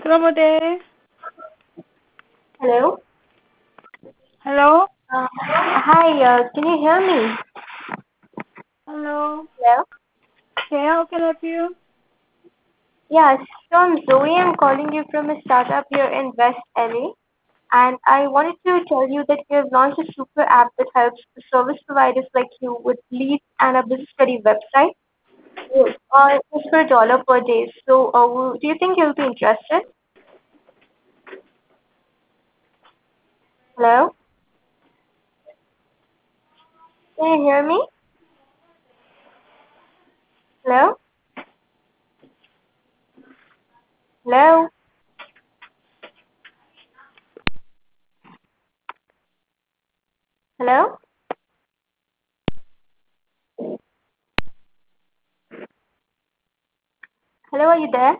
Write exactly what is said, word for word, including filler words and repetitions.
Pramode. Hello. Hello? Uh, hi, uh, can you hear me? Hello? Hello. Okay, how can I help you? Yes, so I'm Zoe. I'm calling you from a startup here in West L A. And I wanted to tell you that we have launched a super app that helps service providers like you with leads and a business study website. Uh, it's for a dollar per day. So, uh, will- do you think you'll be interested? Hello? Can you hear me? Hello? Hello? Hello? Hello, are you there?